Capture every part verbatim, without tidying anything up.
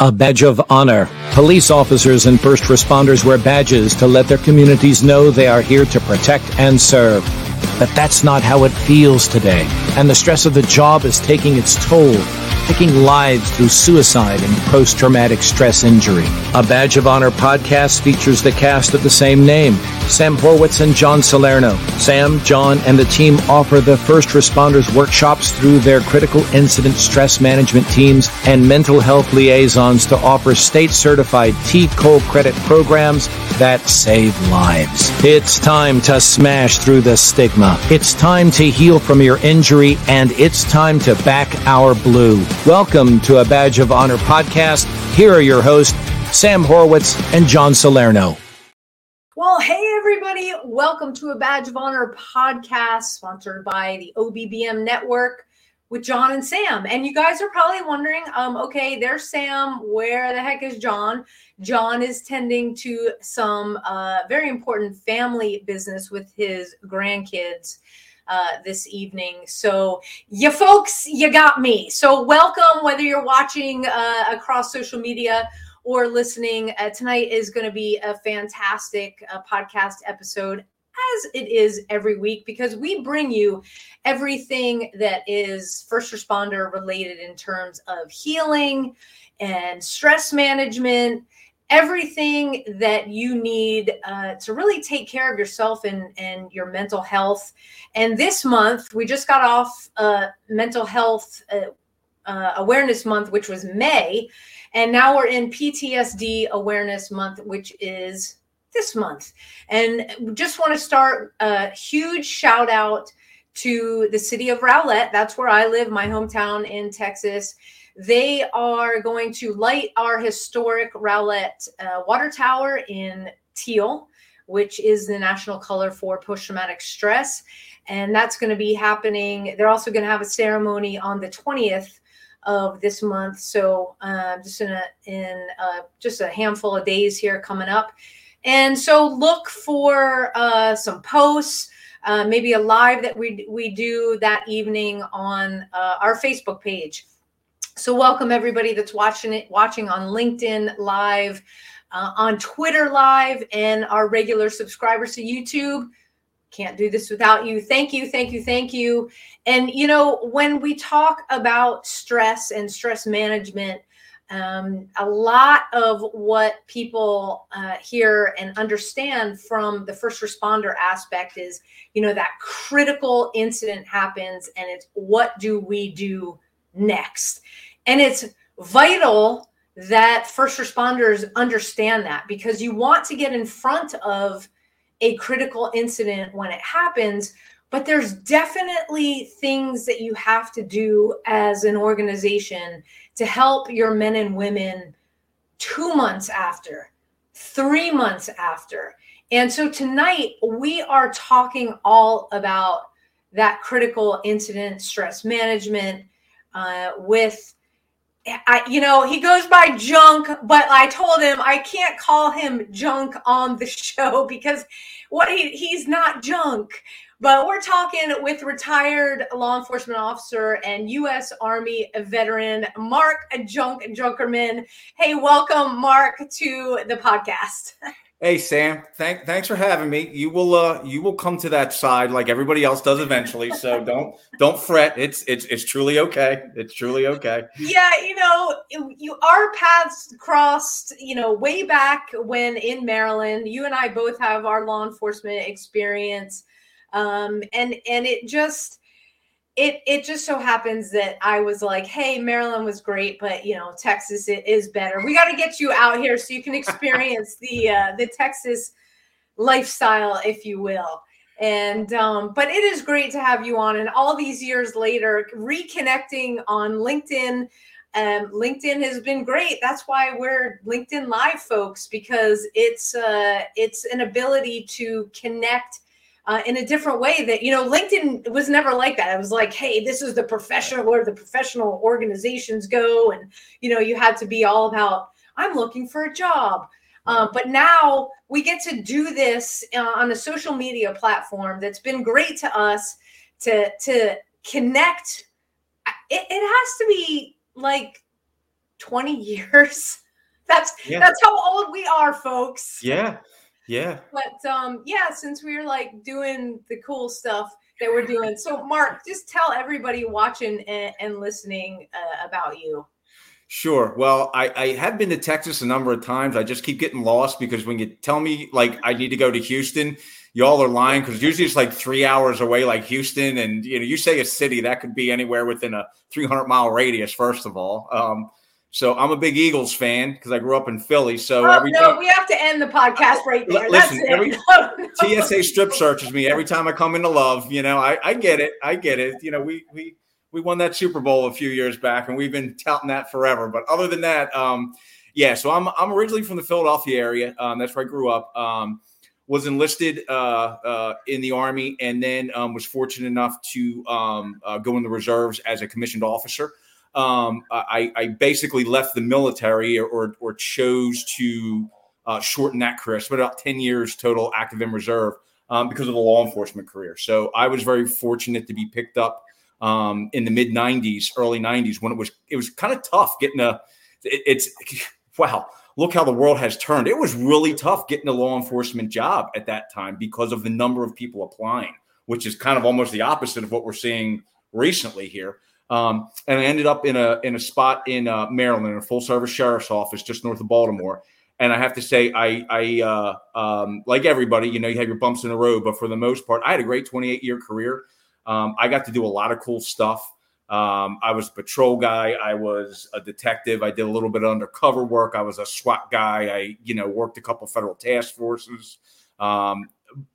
A badge of honor. Police officers and first responders wear badges to let their communities know they are here to protect and serve. But that's not how it feels today, and the stress of the job is taking its toll, taking lives through suicide and post-traumatic stress injury. A Badge of Honor podcast features the cast of the same name, Sam Horwitz and John Salerno. Sam, John, and the team offer the first responders workshops through their critical incident stress management teams and mental health liaisons to offer state-certified T. Cole credit programs that save lives. It's time to smash through the stigma. It's time to heal from your injury, and it's time to back our blue. Welcome to A Badge of Honor podcast. Here are your hosts, Sam Horwitz and John Salerno. Well, hey, everybody. Welcome to A Badge of Honor podcast, sponsored by the O B B M Network with John and Sam. And you guys are probably wondering, um, okay, there's Sam. Where the heck is John? John is tending to some uh, very important family business with his grandkids uh, this evening. So you folks, you got me. So welcome, whether you're watching uh, across social media or listening. Uh, tonight is going to be a fantastic uh, podcast episode, as it is every week, because we bring you everything that is first responder related in terms of healing and stress management, everything that you need uh, to really take care of yourself and, and your mental health. And this month, we just got off uh, mental health uh, uh, awareness month, which was May. And now we're in P T S D awareness month, which is this month. And just want to start a huge shout out to the city of Rowlett. That's where I live, my hometown in Texas. They are going to light our historic Rowlett uh, water tower in teal, which is the national color for post-traumatic stress. And that's going to be happening. They're also going to have a ceremony on the twentieth of this month. So uh, just in a, in uh, just a handful of days here coming up. And so look for uh, some posts, uh, maybe a live that we we do that evening on uh, our Facebook page. So welcome everybody that's watching it, watching on LinkedIn Live, uh, on Twitter Live, and our regular subscribers to YouTube. Can't do this without you. Thank you, thank you, thank you. And, you know, when we talk about stress and stress management, um, a lot of what people uh, hear and understand from the first responder aspect is, you know, that critical incident happens and it's what do we do next? And it's vital that first responders understand that, because you want to get in front of a critical incident when it happens, but there's definitely things that you have to do as an organization to help your men and women two months after, three months after. And so tonight we are talking all about that critical incident stress management uh, with I, you know, he goes by Junk, but I told him I can't call him Junk on the show because what he, he's not junk. But we're talking with retired law enforcement officer and U S Army veteran, Mark Junk Junkerman. Hey, welcome, Mark, to the podcast. Hey, Sam, thank, thanks for having me. You will uh, you will come to that side like everybody else does eventually. So don't don't fret. It's it's it's truly okay. It's truly okay. Yeah, you know, you our paths crossed, you know, way back when in Maryland. You and I both have our law enforcement experience, um, and and it just. It it just so happens that I was like, hey, Maryland was great, but, you know, Texas is better. We got to get you out here so you can experience the uh, the Texas lifestyle, if you will. And um, but it is great to have you on. And all these years later, reconnecting on LinkedIn. Um, LinkedIn has been great. That's why we're LinkedIn Live, folks, because it's uh, it's an ability to connect Uh, in a different way that, you know, LinkedIn was never like that. It was like, hey, this is the professional where the professional organizations go. And, you know, you had to be all about, I'm looking for a job. Uh, but now we get to do this uh, on a social media platform that's been great to us to, to connect. It, it has to be like twenty years. That's Yeah. that's how old we are, folks. Yeah. Yeah. But um, yeah, since we're like doing the cool stuff that we're doing. So Mark, just tell everybody watching and, and listening uh, about you. Sure. Well, I, I have been to Texas a number of times. I just keep getting lost because when you tell me like I need to go to Houston, y'all are lying because usually it's like three hours away, like Houston. And, you know, you say a city that could be anywhere within a three hundred mile radius, first of all. Um, so I'm a big Eagles fan because I grew up in Philly. So oh, every no, time, we have to end the podcast right there. listen, That's every, it. No, no. T S A strip searches me every time I come into love. You know, I, I get it. I get it. You know, we, we, we won that Super Bowl a few years back and we've been touting that forever. But other than that, um, yeah, so I'm, I'm originally from the Philadelphia area. Um, that's where I grew up. Um, was enlisted uh, uh, in the Army and then um, was fortunate enough to um, uh, go in the reserves as a commissioned officer. Um, I, I basically left the military or, or, or chose to uh, shorten that career. I spent about ten years total active in reserve um, because of the law enforcement career. So I was very fortunate to be picked up um, in the mid nineties, early nineties when it was, it was kind of tough getting a, it, it's, wow, look how the world has turned. It was really tough getting a law enforcement job at that time because of the number of people applying, which is kind of almost the opposite of what we're seeing recently here. Um, and I ended up in a in a spot in uh, Maryland, in a full service sheriff's office just north of Baltimore. And I have to say, I, I uh, um, like everybody, you know, you have your bumps in the road, but for the most part, I had a great twenty-eight year career. Um, I got to do a lot of cool stuff. Um, I was a patrol guy. I was a detective. I did a little bit of undercover work. I was a SWAT guy. I, you know, worked a couple federal task forces. Um,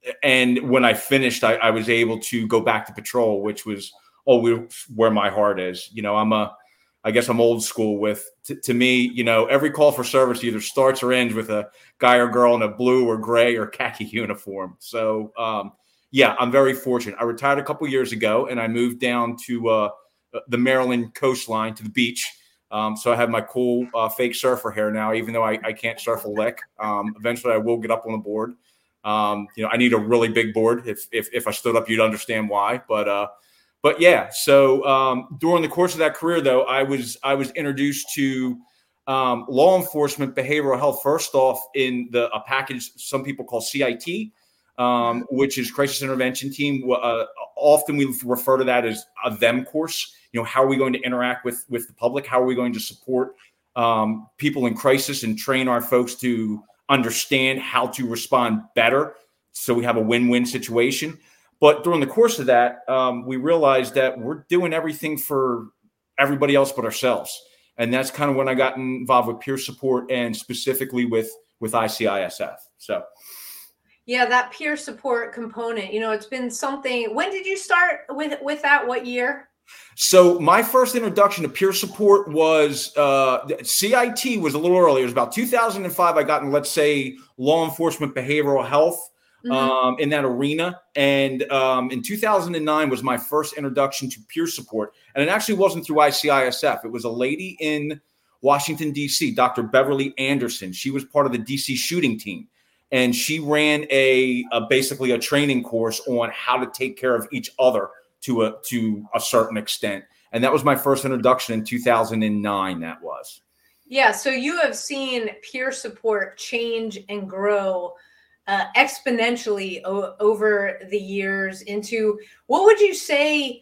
and when I finished, I, I was able to go back to patrol, which was always where my heart is. You know, I'm a, I guess I'm old school with, t- to me, you know, every call for service either starts or ends with a guy or girl in a blue or gray or khaki uniform. So, um, yeah, I'm very fortunate. I retired a couple years ago and I moved down to uh, the Maryland coastline to the beach. Um, so I have my cool uh, fake surfer hair now, even though I, I can't surf a lick. Um, eventually I will get up on a board. Um, you know, I need a really big board. If, if, if I stood up, you'd understand why, but, uh, But yeah, so um, during the course of that career, though, I was I was introduced to um, law enforcement behavioral health. First off, in the a package some people call C I T, um, which is Crisis Intervention Team. Uh, often we refer to that as a them course. You know, how are we going to interact with with the public? How are we going to support um, people in crisis and train our folks to understand how to respond better, so we have a win-win situation. But during the course of that, um, we realized that we're doing everything for everybody else but ourselves. And that's kind of when I got involved with peer support and specifically with, with I C I S F. So, yeah, that peer support component, you know, it's been something. When did you start with, with that? What year? So my first introduction to peer support was uh, C I T was a little earlier. It was about two thousand five. I got in, let's say, law enforcement behavioral health. Mm-hmm. Um, in that arena. And um, in two thousand nine was my first introduction to peer support. And it actually wasn't through I C I S F. It was a lady in Washington, D C, Doctor Beverly Anderson. She was part of the D C shooting team. And she ran a, a basically a training course on how to take care of each other to a, to a certain extent. And that was my first introduction in two thousand nine, that was. Yeah, so you have seen peer support change and grow Uh, exponentially o- over the years into, what would you say,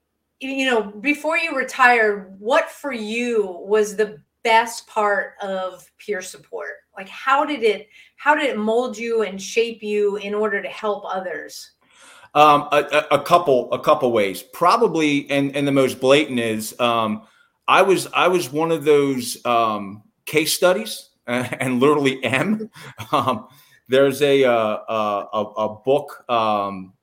you know, before you retired, what for you was the best part of peer support? Like, how did it, how did it mold you and shape you in order to help others? Um, a, a couple, a couple ways, probably. And, and the most blatant is, um, I was, I was one of those um, case studies uh, and literally am, um, There's a, uh, a a book, um,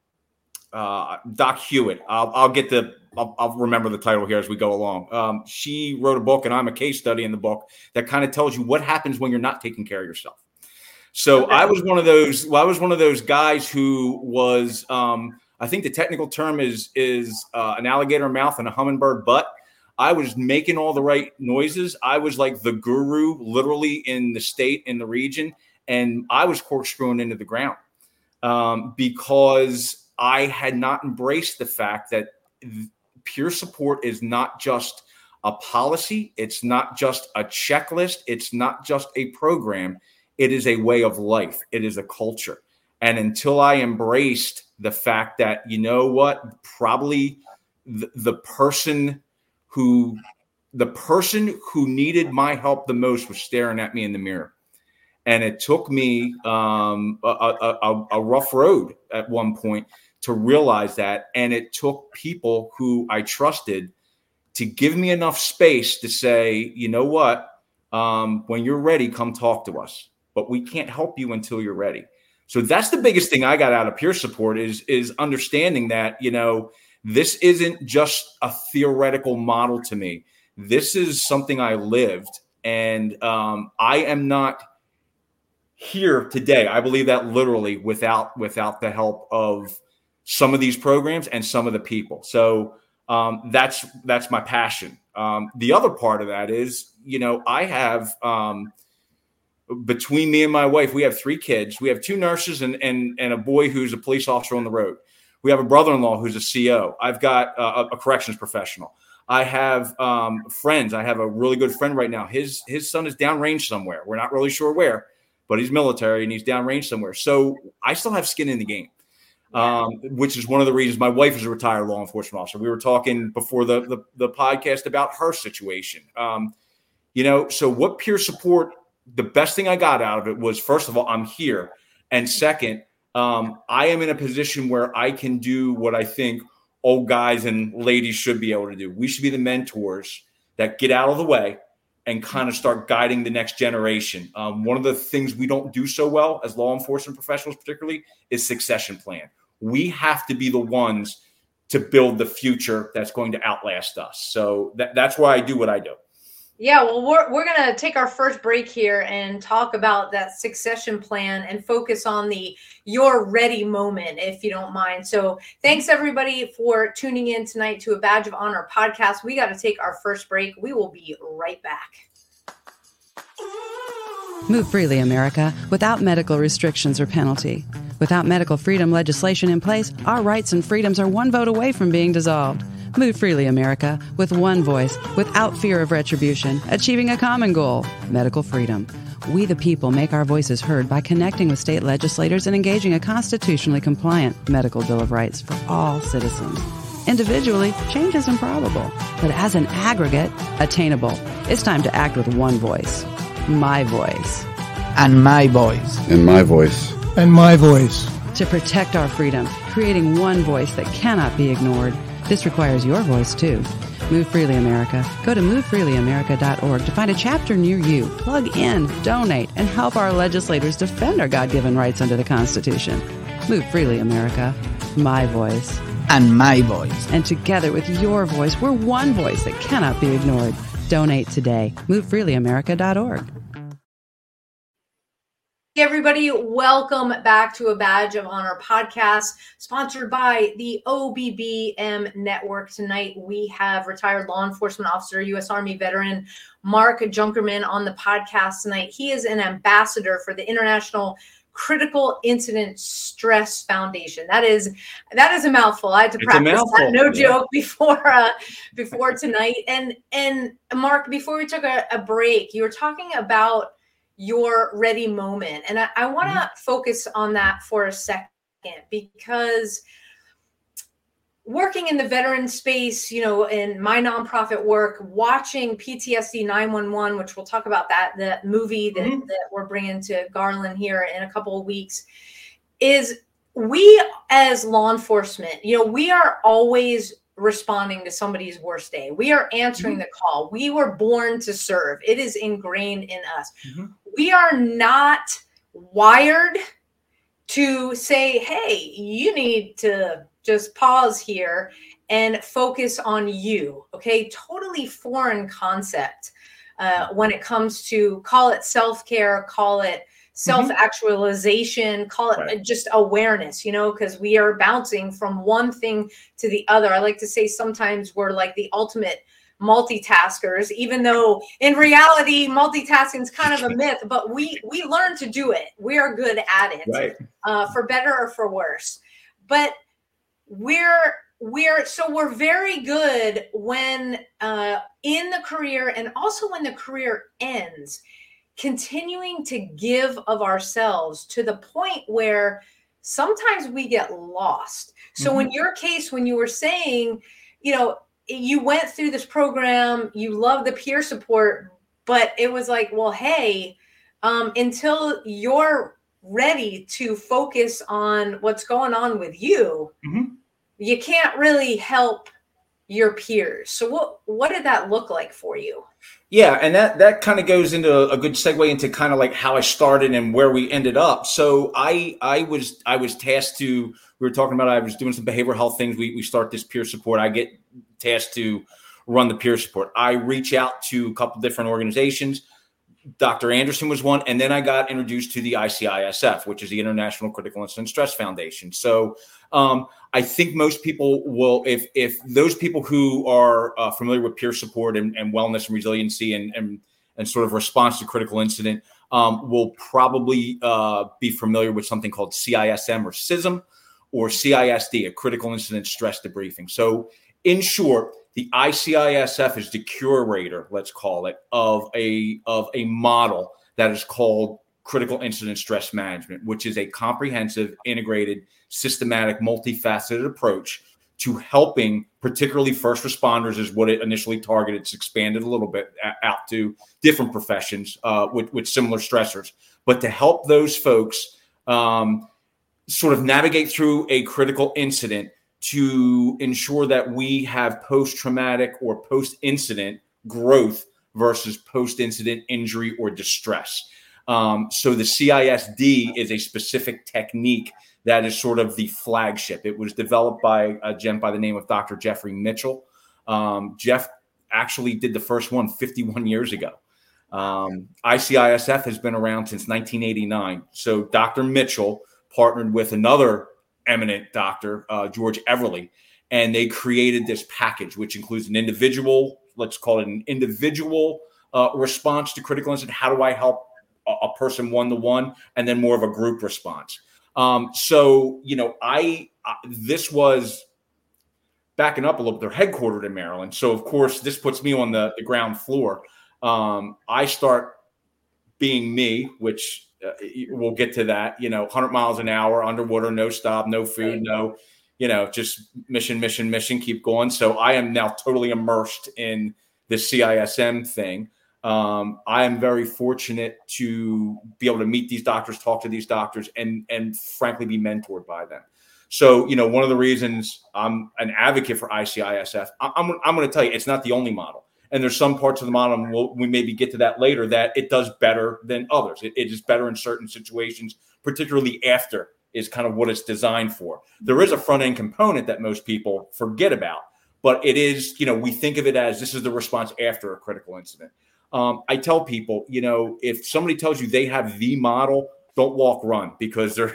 uh, Doc Hewitt. I'll, I'll get the, I'll, I'll remember the title here as we go along. Um, she wrote a book, and I'm a case study in the book that kind of tells you what happens when you're not taking care of yourself. So okay. I was one of those. Well, I was one of those guys who was. Um, I think the technical term is is uh, an alligator mouth and a hummingbird butt. I was making all the right noises. I was like the guru, literally, in the state, in the region. And I was corkscrewing into the ground um, because I had not embraced the fact that peer support is not just a policy. It's not just a checklist. It's not just a program. It is a way of life. It is a culture. And until I embraced the fact that, you know what, probably the, the person who the person who needed my help the most was staring at me in the mirror. And it took me um, a, a, a rough road at one point to realize that. And it took people who I trusted to give me enough space to say, you know what, um, when you're ready, come talk to us. But we can't help you until you're ready. So that's the biggest thing I got out of peer support is, is understanding that, you know, this isn't just a theoretical model to me. This is something I lived. And um, I am not here today. I believe that literally without without the help of some of these programs and some of the people. So um, that's that's my passion. Um, the other part of that is, you know, I have um, between me and my wife, we have three kids. We have two nurses and and and a boy who's a police officer on the road. We have a brother-in-law who's a C O. I've got uh, a corrections professional. I have um, friends. I have a really good friend right now. His his son is downrange somewhere. We're not really sure where, but he's military and he's downrange somewhere. So I still have skin in the game, um, which is one of the reasons my wife is a retired law enforcement officer. We were talking before the the, the podcast about her situation. Um, you know, so what peer support, the best thing I got out of it was, first of all, I'm here. And second, um, I am in a position where I can do what I think old guys and ladies should be able to do. We should be the mentors that get out of the way and kind of start guiding the next generation. Um, one of the things we don't do so well as law enforcement professionals, particularly, is succession plan. We have to be the ones to build the future that's going to outlast us. So that, that's why I do what I do. Yeah, well, we're we're going to take our first break here and talk about that succession plan and focus on the you're ready moment, if you don't mind. So thanks, everybody, for tuning in tonight to a Badge of Honor podcast. We got to take our first break. We will be right back. Move freely, America, without medical restrictions or penalty. Without medical freedom legislation in place, our rights and freedoms are one vote away from being dissolved. Move freely, America, with one voice, without fear of retribution, achieving a common goal, medical freedom. We the people make our voices heard by connecting with state legislators and engaging a constitutionally compliant medical Bill of Rights for all citizens. Individually, change is improbable, but as an aggregate, attainable. It's time to act with one voice. My voice. And my voice. And my voice. And my voice. To protect our freedom, creating one voice that cannot be ignored. This requires your voice, too. Move Freely America. Go to move freely america dot org to find a chapter near you. Plug in, donate, and help our legislators defend our God-given rights under the Constitution. Move Freely America. My voice. And my voice. And together with your voice, we're one voice that cannot be ignored. Donate today. move freely america dot org. Hey everybody, welcome back to a Badge of Honor podcast sponsored by the O B B M Network. Tonight we have retired law enforcement officer, U S Army veteran Mark Junkerman on the podcast tonight. He is an ambassador for the International Critical Incident Stress Foundation. That is that is a mouthful. I had to It's practice that, no yeah. joke, before uh, before tonight. And and Mark, before we took a, a break, you were talking about your ready moment. And I, I want to mm-hmm. focus on that for a second, because working in the veteran space, you know, in my nonprofit work, watching P T S D nine one one, which we'll talk about that, the movie that, mm-hmm. that we're bringing to Garland here in a couple of weeks, is we as law enforcement, you know, we are always responding to somebody's worst day. We are answering mm-hmm. the call. We were born to serve. It is ingrained in us. Mm-hmm. We are not wired to say, hey, you need to just pause here and focus on you. Okay. Totally foreign concept uh, when it comes to, call it self-care, call it self-actualization, mm-hmm. call it right. just awareness, you know, because we are bouncing from one thing to the other. I like to say sometimes we're like the ultimate multitaskers, even though in reality, multitasking is kind of a myth, but we, we learn to do it. We are good at it, right. uh, for better or for worse. But we're we're so we're very good when uh, in the career, and also when the career ends, continuing to give of ourselves to the point where sometimes we get lost. So mm-hmm. in your case, when you were saying, you know, you went through this program, you love the peer support, but it was like, well, hey, um, until you're ready to focus on what's going on with you, mm-hmm. you can't really help your peers. So what, what did that look like for you? Yeah. And that, that kind of goes into a good segue into kind of like how I started and where we ended up. So I, I was, I was tasked to, we were talking about, I was doing some behavioral health things. We, we start this peer support. I get tasked to run the peer support. I reach out to a couple different organizations. Doctor Anderson was one. And then I got introduced to the I C I S F, which is the International Critical Incident Stress Foundation. So um, I think most people will, if if those people who are uh, familiar with peer support and, and wellness and resiliency and, and, and sort of response to critical incident um, will probably uh, be familiar with something called C I S M or C I S M or C I S D, a critical incident stress debriefing. So in short, the I C I S F is the curator, let's call it, of a of a model that is called critical incident stress management, which is a comprehensive, integrated, systematic, multifaceted approach to helping particularly first responders is what it initially targeted. It's expanded a little bit out to different professions uh, with, with similar stressors, but to help those folks um, sort of navigate through a critical incident to ensure that we have post-traumatic or post-incident growth versus post-incident injury or distress. Um, so the C I S D is a specific technique that is sort of the flagship. It was developed by a gent by the name of Doctor Jeffrey Mitchell. Um, Jeff actually did the first one fifty-one years ago. Um, I C I S F has been around since nineteen eighty-nine. So Doctor Mitchell partnered with another eminent doctor, uh, George Everly, and they created this package, which includes an individual, let's call it an individual uh, response to critical incident. How do I help a, a person one-to-one? And then more of a group response. Um, so, you know, I, uh, this was backing up a little bit. They're headquartered in Maryland. So of course, this puts me on the, the ground floor. Um, I start being me, which Uh, we'll get to that, you know, one hundred miles an hour, underwater, no stop, no food, no, you know, just mission, mission, mission, keep going. So I am now totally immersed in the C I S M thing. Um, I am very fortunate to be able to meet these doctors, talk to these doctors, and, and frankly, be mentored by them. So, you know, one of the reasons I'm an advocate for I C I S F, I'm, I'm going to tell you, it's not the only model. And there's some parts of the model, and we'll, we maybe get to that later, that it does better than others. It, it is better in certain situations, particularly after is kind of what it's designed for. There is a front end component that most people forget about, but it is, you know, we think of it as this is the response after a critical incident. Um, I tell people, you know, if somebody tells you they have the model, don't walk, run, because they're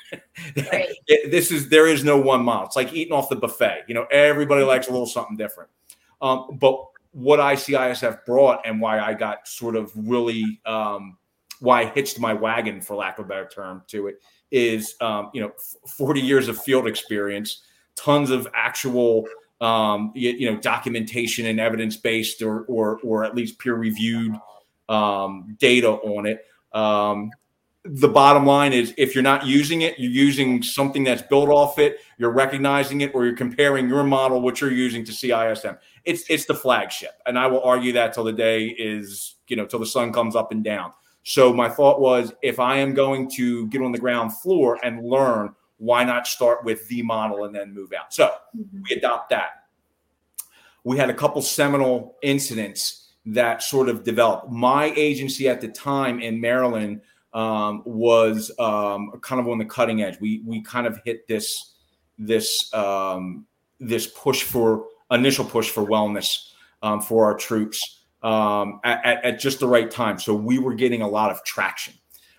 right. this is there is no one model. It's like eating off the buffet. You know, everybody likes a little something different. Um, but what I C I S F brought and why I got sort of really um, why I hitched my wagon, for lack of a better term, to it is, um, you know, forty years of field experience, tons of actual, um, you, you know, documentation and evidence-based or, or, or at least peer-reviewed um, data on it. Um, the bottom line is if you're not using it, you're using something that's built off it, you're recognizing it, or you're comparing your model, what you're using, to C I S M. It's it's the flagship. And I will argue that till the day is, you know, till the sun comes up and down. So my thought was, if I am going to get on the ground floor and learn, why not start with the model and then move out? So mm-hmm. we adopt that. We had a couple seminal incidents that sort of developed. My agency at the time in Maryland Um, was um, kind of on the cutting edge. We we kind of hit this this um, this push for initial push for wellness um, for our troops um, at, at just the right time. So we were getting a lot of traction.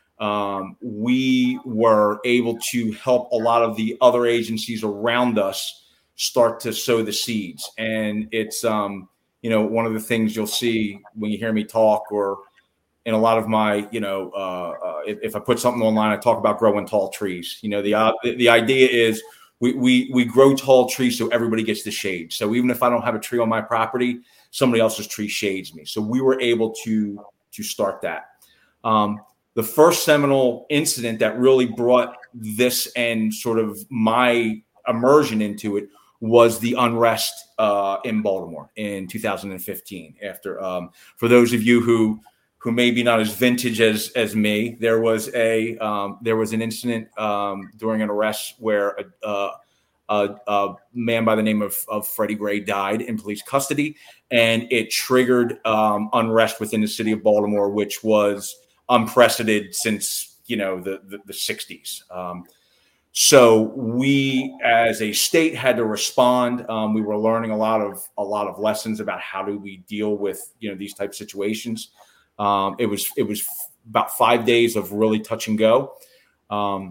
Um, we were able to help a lot of the other agencies around us start to sow the seeds. And it's um, you know, one of the things you'll see when you hear me talk, or in a lot of my, you know, uh, uh, if, if I put something online, I talk about growing tall trees. You know, the uh, the idea is we, we, we grow tall trees so everybody gets the shade. So even if I don't have a tree on my property, somebody else's tree shades me. So we were able to, to start that. Um, the first seminal incident that really brought this and sort of my immersion into it was the unrest uh, in Baltimore in two thousand fifteen. After, um, for those of you who who may be not as vintage as as me, there was a um, there was an incident um, during an arrest where a, a, a, a man by the name of, of Freddie Gray died in police custody, and it triggered um, unrest within the city of Baltimore, which was unprecedented since, you know, the, the, the sixties. Um, so we as a state had to respond. Um, we were learning a lot of a lot of lessons about how do we deal with, you know, these type of situations. Um, it was it was about five days of really touch and go. Um,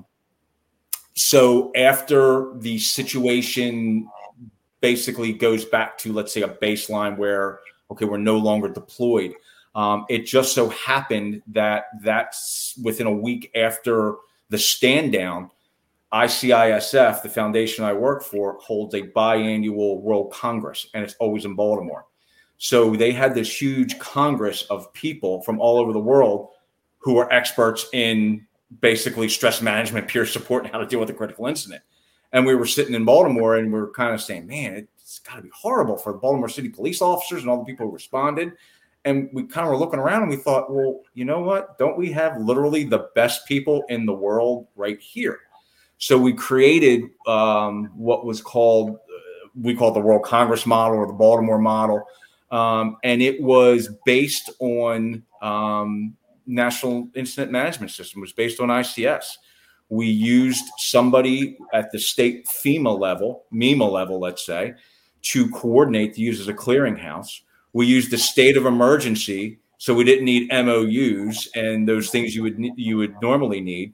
so after the situation basically goes back to, let's say, a baseline where, okay, we're no longer deployed. Um, it just so happened that that's within a week after the stand down, I C I S F, the foundation I work for, holds a biannual World Congress, and it's always in Baltimore. So they had this huge congress of people from all over the world who are experts in basically stress management, peer support, and how to deal with a critical incident. And we were sitting in Baltimore and we were kind of saying, man, it's got to be horrible for the Baltimore City police officers and all the people who responded. And we kind of were looking around and we thought, well, you know what? Don't we have literally the best people in the world right here? So we created um, what was called, uh, we call it the World Congress model or the Baltimore model. Um, and it was based on um, National Incident Management System. It was based on I C S. We used somebody at the state FEMA level, MEMA level, let's say, to coordinate to use as a clearinghouse. We used the state of emergency, so we didn't need M O Us and those things you would you would normally need.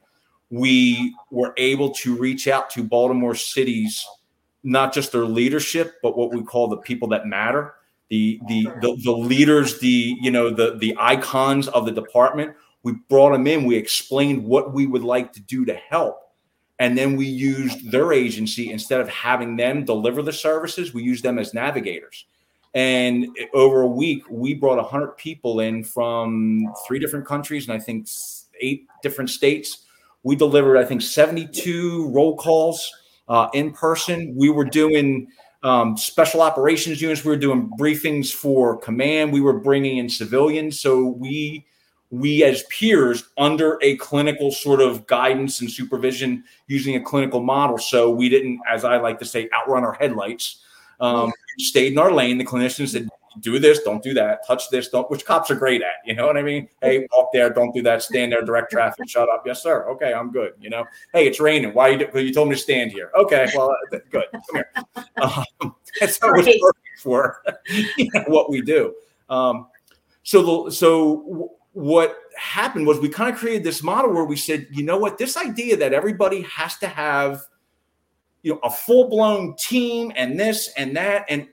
We were able to reach out to Baltimore City's, not just their leadership, but what we call the people that matter, the the the, the leaders, the you know the the icons of the department. We brought them in. We explained what we would like to do to help, and then we used their agency instead of having them deliver the services. We used them as navigators. And over a week, we brought one hundred people in from three different countries and I think eight different states. We delivered, I think, seventy-two roll calls uh, in person. We were doing um, special operations units. We were doing briefings for command. We were bringing in civilians. So we, we as peers, under a clinical sort of guidance and supervision, using a clinical model. So we didn't, as I like to say, outrun our headlights. Um, stayed in our lane. The clinicians said, do this, don't do that, touch this, don't, which cops are great at, you know what I mean? Hey, walk there, don't do that, stand there, direct traffic, shut up. Yes, sir. Okay, I'm good. You know, hey, it's raining. Why you, you told me to stand here? Okay, well, good. Come here. Um, that's how it's perfect for you know, what we do. Um, so, the, so w- what happened was we kind of created this model where we said, you know what, this idea that everybody has to have, you know, a full-blown team and this and that, and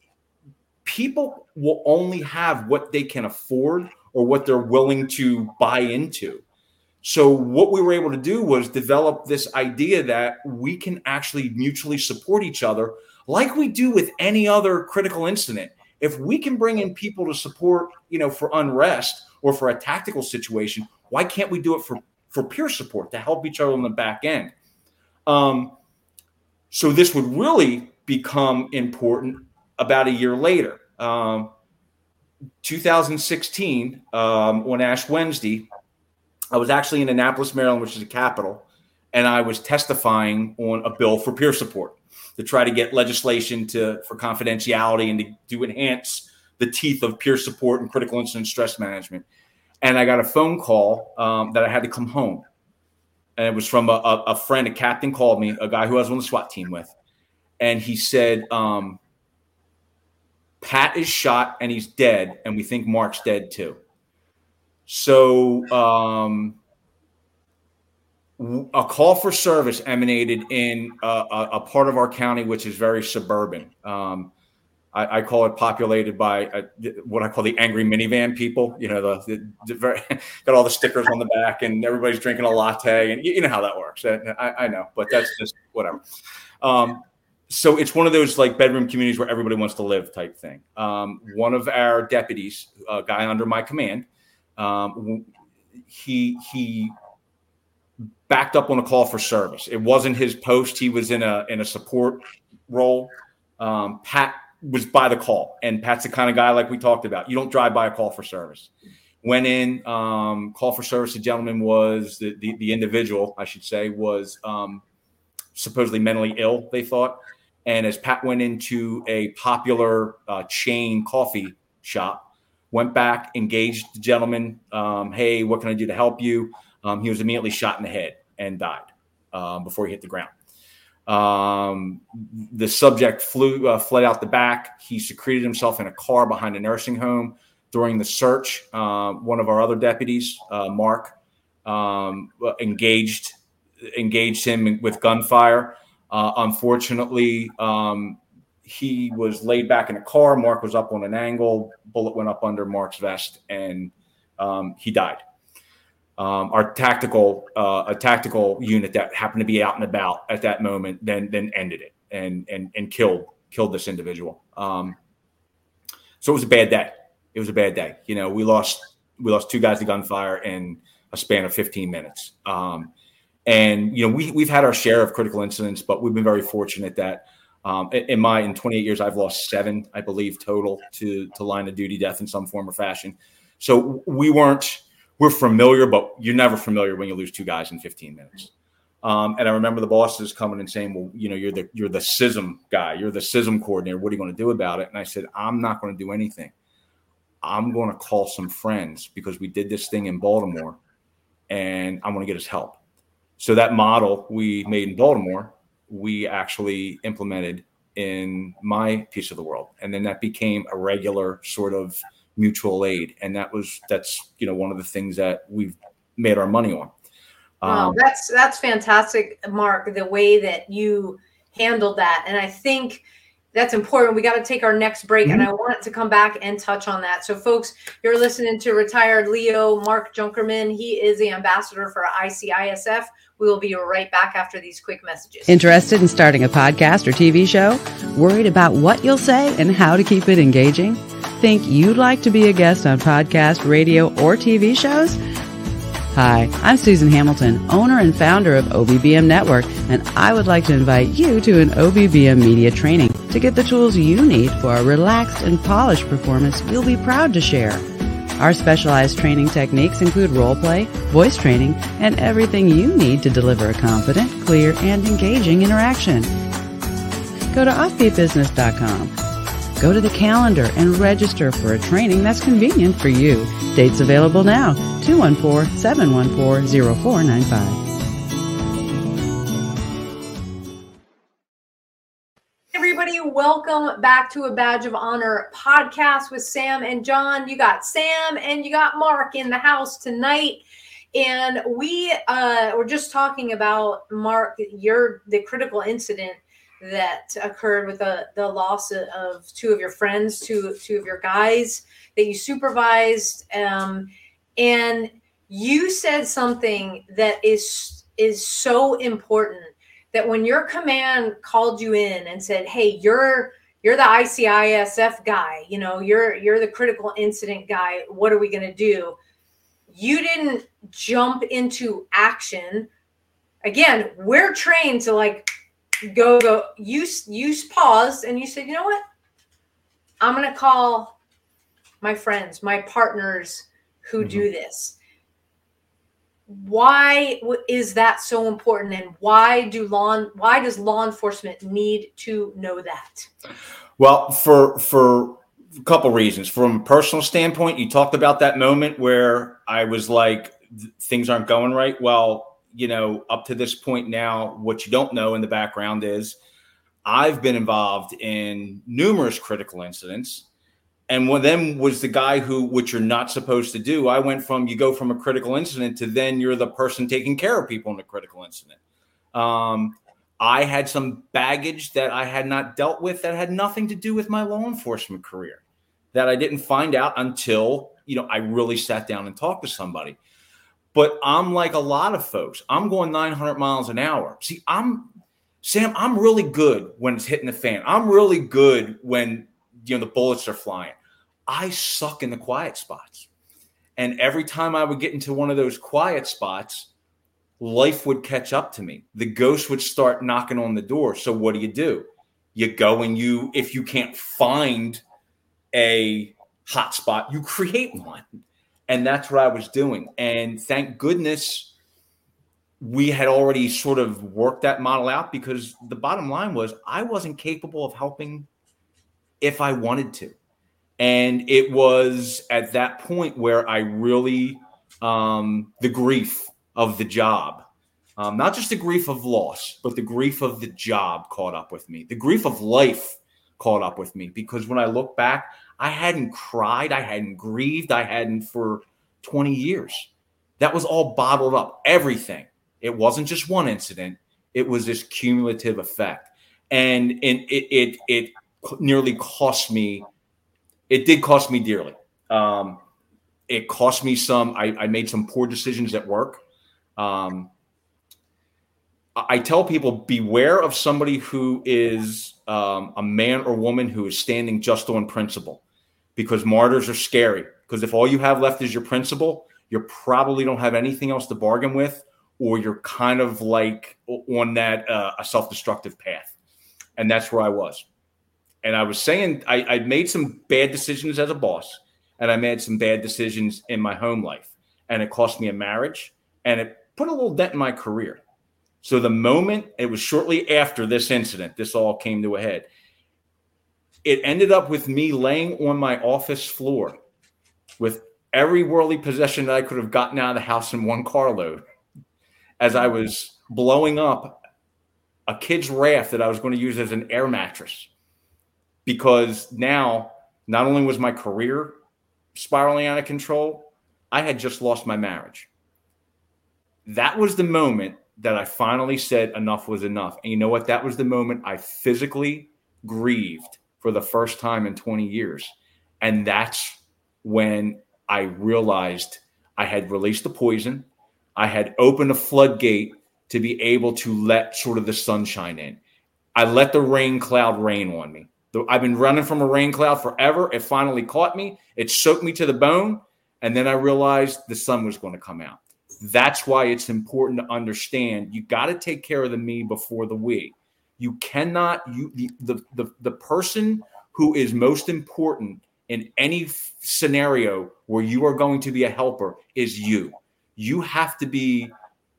people will only have what they can afford or what they're willing to buy into. So what we were able to do was develop this idea that we can actually mutually support each other like we do with any other critical incident. If we can bring in people to support, you know, for unrest or for a tactical situation, why can't we do it for, for peer support to help each other on the back end? Um, So this would really become important about a year later. Um, two thousand sixteen, um, on Ash Wednesday, I was actually in Annapolis, Maryland, which is the capital, and I was testifying on a bill for peer support to try to get legislation to for confidentiality and to, to enhance the teeth of peer support and critical incident stress management. And I got a phone call um, that I had to come home. And it was from a, a, a friend, a captain called me, a guy who I was on the SWAT team with. And he said, um, Pat is shot and he's dead. And we think Mark's dead too. So um, a call for service emanated in a, a, a part of our county, which is very suburban. Um, I, I call it populated by uh, what I call the angry minivan people. You know, the, the, the very, got all the stickers on the back, and everybody's drinking a latte, and you, you know how that works. I, I know, but that's just whatever. Um, so it's one of those like bedroom communities where everybody wants to live type thing. Um, one of our deputies, a guy under my command, um, he he backed up on a call for service. It wasn't his post. He was in a in a support role. Um, Pat was by the call, and Pat's the kind of guy like we talked about. You don't drive by a call for service. Went in, um, call for service. The gentleman was the, the, the individual, I should say, was um, supposedly mentally ill, they thought. And as Pat went into a popular uh, chain coffee shop, went back, engaged the gentleman. Um, hey, what can I do to help you? Um, he was immediately shot in the head and died um, before he hit the ground. Um, the subject flew, uh, fled out the back. He secreted himself in a car behind a nursing home. During the search, uh, one of our other deputies, uh, Mark, um, engaged engaged him with gunfire. Uh, unfortunately, um, he was laid back in a car. Mark was up on an angle. Bullet went up under Mark's vest, and um, he died. Um, our tactical uh, a tactical unit that happened to be out and about at that moment then then ended it and and and killed killed this individual. Um, so it was a bad day. It was a bad day. You know, we lost we lost two guys to gunfire in a span of fifteen minutes. Um, and you know, we we've had our share of critical incidents, but we've been very fortunate that um, in my in twenty-eight years, I've lost seven, I believe, total to to line of duty death in some form or fashion. So we weren't we're familiar, but you're never familiar when you lose two guys in fifteen minutes. Um, and I remember the bosses coming and saying, "Well, you know, you're the you're the C I S M guy, you're the C I S M coordinator. What are you going to do about it?" And I said, "I'm not going to do anything. I'm going to call some friends because we did this thing in Baltimore and I want to get his help." So that model we made in Baltimore, we actually implemented in my piece of the world. And then that became a regular sort of mutual aid. And that was, that's, you know, one of the things that we've made our money on. Wow, Um, that's, that's fantastic, Mark, the way that you handled that. And I think that's important. We got to take our next break, mm-hmm. and I want to come back and touch on that. So, folks, you're listening to retired Leo Mark Junkerman. He is the ambassador for I C I S F. We will be right back after these quick messages. Interested in starting a podcast or T V show? Worried about what you'll say and how to keep it engaging? Think you'd like to be a guest on podcast, radio, or T V shows? Hi, I'm Susan Hamilton, owner and founder of O B B M Network, and I would like to invite you to an O B B M media training to get the tools you need for a relaxed and polished performance you'll be proud to share. Our specialized training techniques include role play, voice training, and everything you need to deliver a confident, clear, and engaging interaction. Go to offbeat business dot com. Go to the calendar and register for a training that's convenient for you. Dates available now, two one four, seven one four, zero four nine five. Everybody, welcome back to A Badge of Honor podcast with Sam and John. You got Sam and you got Mark in the house tonight. And we uh, were just talking about, Mark, your the critical incident that occurred with the, the loss of two of your friends, two, two of your guys that you supervised. Um, and you said something that is, is so important, that when your command called you in and said, "Hey, you're, you're the I C I S F guy, you know, you're, you're the critical incident guy. What are we going to do?" You didn't jump into action. Again, we're trained to like, go, go, you, you paused and you said, "You know what? I'm going to call my friends, my partners who mm-hmm. do this." Why is that so important? And why do law, why does law enforcement need to know that? Well, for, for a couple reasons. From a personal standpoint, you talked about that moment where I was like, things aren't going right. Well, you know, up to this point now, what you don't know in the background is I've been involved in numerous critical incidents. And one of them was the guy who, which you're not supposed to do. I went from, you go from a critical incident to then you're the person taking care of people in a critical incident. Um, I had some baggage that I had not dealt with that had nothing to do with my law enforcement career that I didn't find out until, you know, I really sat down and talked to somebody. But I'm like a lot of folks. I'm going nine hundred miles an hour. See, I'm Sam, I'm really good when it's hitting the fan. I'm really good when, you know, the bullets are flying. I suck in the quiet spots. And every time I would get into one of those quiet spots, life would catch up to me. The ghost would start knocking on the door. So what do you do? You go and you, if you can't find a hot spot, you create one. And that's what I was doing. And thank goodness we had already sort of worked that model out, because the bottom line was I wasn't capable of helping if I wanted to. And it was at that point where I really, um, the grief of the job, um, not just the grief of loss, but the grief of the job caught up with me. The grief of life caught up with me, because when I look back, I hadn't cried, I hadn't grieved, I hadn't for twenty years. That was all bottled up, everything. It wasn't just one incident. It was this cumulative effect. And, and it, it, it nearly cost me, it did cost me dearly. Um, it cost me some, I, I made some poor decisions at work. Um, I tell people, beware of somebody who is um, a man or woman who is standing just on principle, because martyrs are scary. Because if all you have left is your principle, you probably don't have anything else to bargain with, or you're kind of like on that uh, a self-destructive path. And that's where I was. And I was saying I, I made some bad decisions as a boss, and I made some bad decisions in my home life. And it cost me a marriage, and it put a little dent in my career. So the moment, it was shortly after this incident, this all came to a head. It ended up with me laying on my office floor with every worldly possession that I could have gotten out of the house in one carload, as I was blowing up a kid's raft that I was going to use as an air mattress. Because now, not only was my career spiraling out of control, I had just lost my marriage. That was the moment that I finally said enough was enough. And you know what? That was the moment I physically grieved for the first time in twenty years. And that's when I realized I had released the poison. I had opened a floodgate to be able to let sort of the sunshine in. I let the rain cloud rain on me. I've been running from a rain cloud forever. It finally caught me. It soaked me to the bone. And then I realized the sun was going to come out. That's why it's important to understand you got to take care of the me before the we. You cannot, you the, the, the, the person who is most important in any f- scenario where you are going to be a helper is you. You have to be,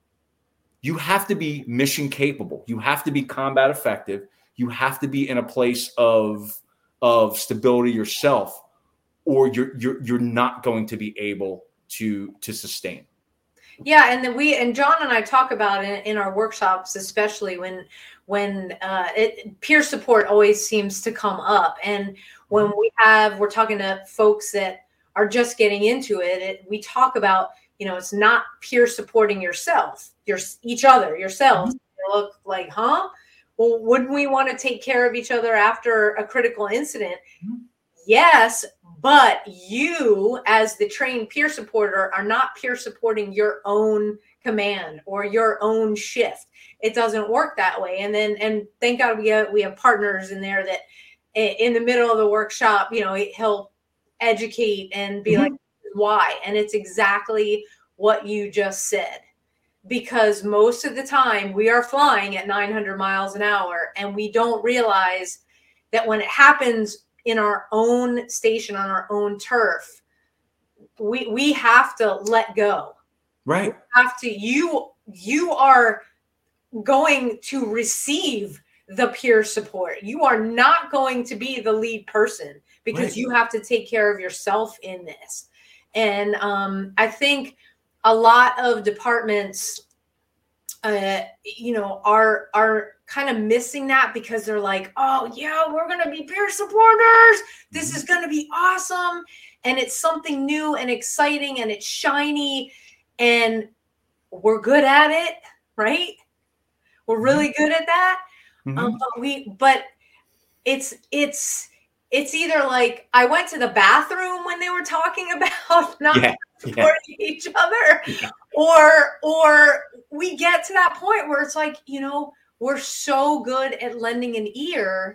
you have to be mission capable. You have to be combat effective. You have to be in a place of, of stability yourself, or you're, you're, you're not going to be able to, to sustain. Yeah. And then we, and John and I talk about it in our workshops, especially when, when uh, it, peer support always seems to come up. And when we have, we're talking to folks that are just getting into it, it we talk about, you know, it's not peer supporting yourself, your, each other, yourselves. Mm-hmm. You look like, huh? Well, wouldn't we want to take care of each other after a critical incident? Mm-hmm. Yes. But you, as the trained peer supporter, are not peer supporting your own command or your own shift. It doesn't work that way. And then, and thank God we have, we have partners in there that in the middle of the workshop, you know, he'll educate and be mm-hmm. like, why? And it's exactly what you just said. Because most of the time we are flying at nine hundred miles an hour, and we don't realize that when it happens in our own station, on our own turf, we we have to let go. Right. We have to, you, you are going to receive the peer support. You are not going to be the lead person, because right. you have to take care of yourself in this. And um, I think a lot of departments, uh, you know, are, are kind of missing that, because they're like, oh yeah, we're going to be peer supporters. This is going to be awesome. And it's something new and exciting, and it's shiny, and we're good at it. Right. We're really good at that. Mm-hmm. Um, but we, but it's, it's, it's either like I went to the bathroom when they were talking about not yeah, supporting yeah. each other, yeah. or, or we get to that point where it's like, you know, we're so good at lending an ear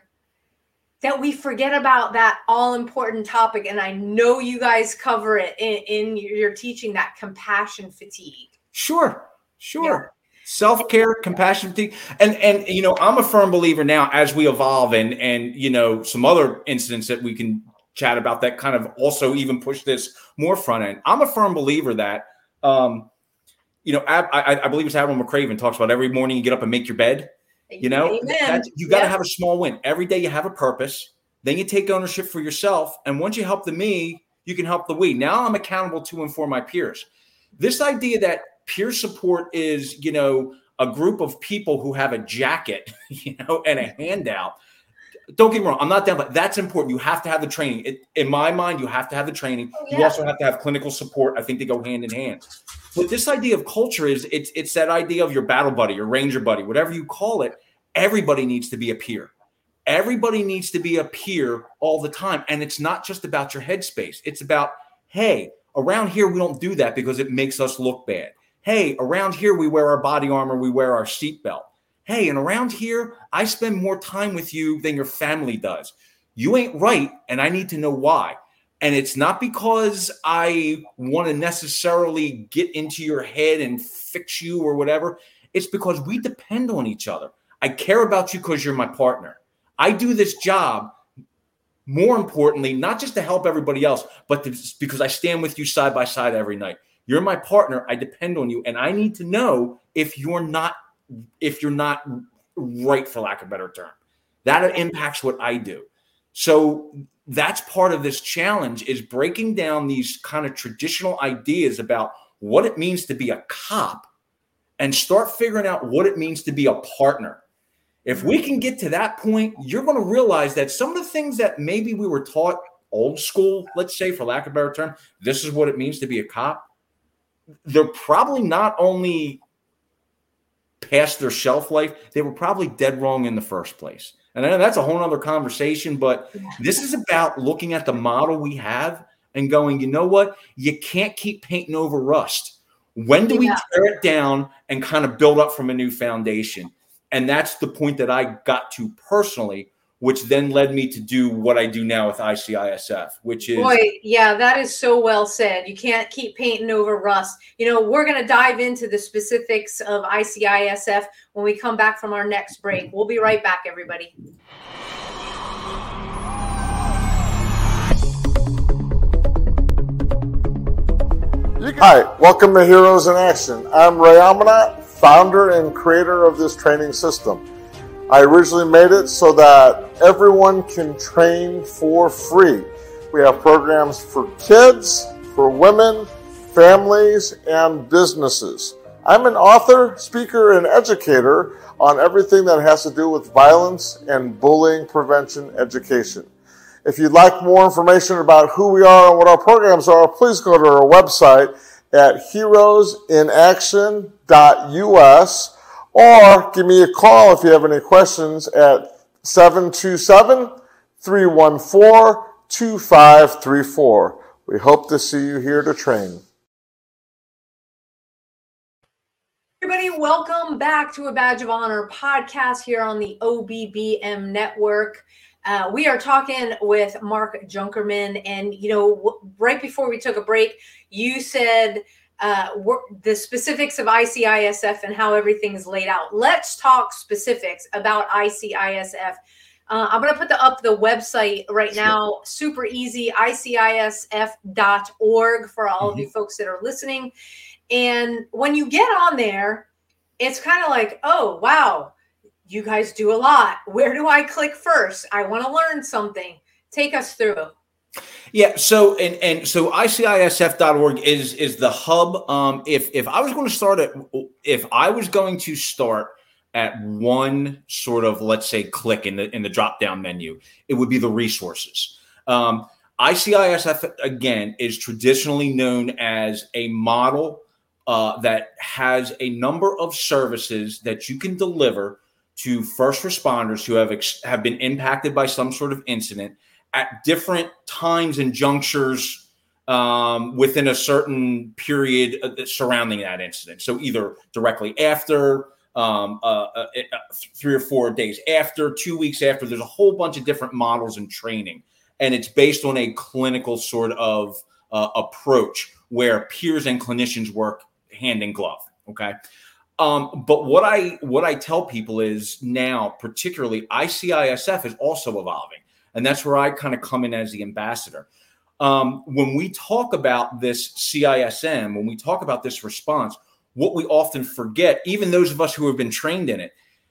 that we forget about that all important topic. And I know you guys cover it in, in your teaching, that compassion fatigue. Sure, sure. Yeah. Self-care, compassion fatigue. And, and, you know, I'm a firm believer now as we evolve and, and, you know, some other incidents that we can chat about that kind of also even push this more front end. I'm a firm believer that, um, you know, I, I, I believe it's Admiral McCraven talks about every morning you get up and make your bed. You know, that's, you got to yep. have a small win. Every day you have a purpose. Then you take ownership for yourself. And once you help the me, you can help the we. Now I'm accountable to and for my peers. This idea that peer support is, you know, a group of people who have a jacket, you know, and a handout. Don't get me wrong. I'm not down, but that's important. You have to have the training. It, in my mind, you have to have the training. Oh, yeah. You also have to have clinical support. I think they go hand in hand. But this idea of culture is it's it's that idea of your battle buddy, your ranger buddy, whatever you call it. Everybody needs to be a peer. Everybody needs to be a peer all the time. And it's not just about your headspace. It's about, hey, around here, we don't do that because it makes us look bad. Hey, around here, we wear our body armor. We wear our seatbelt. Hey, and around here, I spend more time with you than your family does. You ain't right, and I need to know why. And it's not because I want to necessarily get into your head and fix you or whatever. It's because we depend on each other. I care about you because you're my partner. I do this job, more importantly, not just to help everybody else, but to, because I stand with you side by side every night. You're my partner. I depend on you. And I need to know if you're not, if you're not right, for lack of a better term. That impacts what I do. So that's part of this challenge, is breaking down these kind of traditional ideas about what it means to be a cop and start figuring out what it means to be a partner. If we can get to that point, you're going to realize that some of the things that maybe we were taught old school, let's say, for lack of a better term, this is what it means to be a cop. They're probably not only past their shelf life, they were probably dead wrong in the first place. And I know that's a whole other conversation, but this is about looking at the model we have and going, you know what? You can't keep painting over rust. When do we yeah. tear it down and kind of build up from a new foundation? And that's the point that I got to personally, which then led me to do what I do now with I C I S F, which is... Boy, yeah, that is so well said. You can't keep painting over rust. You know, we're going to dive into the specifics of I C I S F when we come back from our next break. We'll be right back, everybody. Hi, welcome to Heroes in Action. I'm Ray Amanat, founder and creator of this training system. I originally made it so that everyone can train for free. We have programs for kids, for women, families, and businesses. I'm an author, speaker, and educator on everything that has to do with violence and bullying prevention education. If you'd like more information about who we are and what our programs are, please go to our website at heroes in action dot U S or give me a call if you have any questions at seven two seven, three one four, two five three four. We hope to see you here to train. Everybody, welcome back to a Badge of Honor podcast here on the O B B M network. Uh, we are talking with Mark Junkerman, and you know, w- right before we took a break, you said uh, the specifics of I C I S F and how everything is laid out. Let's talk specifics about I C I S F. Uh, I'm going to put the, up the website right now. Super easy, I C I S F dot org for all mm-hmm. of you folks that are listening. And when you get on there, it's kind of like, oh, wow. You guys do a lot. Where do I click first? I want to learn something. Take us through. Yeah. So and and so I C I S F dot org is is the hub. Um, if if I was going to start at if I was going to start at one sort of, let's say, click in the in the drop down menu, it would be the resources. Um, I C I S F again is traditionally known as a model uh, that has a number of services that you can deliver to first responders who have ex- have been impacted by some sort of incident at different times and junctures um, within a certain period surrounding that incident. So either directly after um, uh, uh, three or four days after, two weeks after. There's a whole bunch of different models and training, and it's based on a clinical sort of uh, approach where peers and clinicians work hand in glove. Okay. Um, but what I what I tell people is now, particularly I C I S F is also evolving, and that's where I kind of come in as the ambassador. Um, when we talk about this C I S M, when we talk about this response, what we often forget, even those of us who have been trained in it,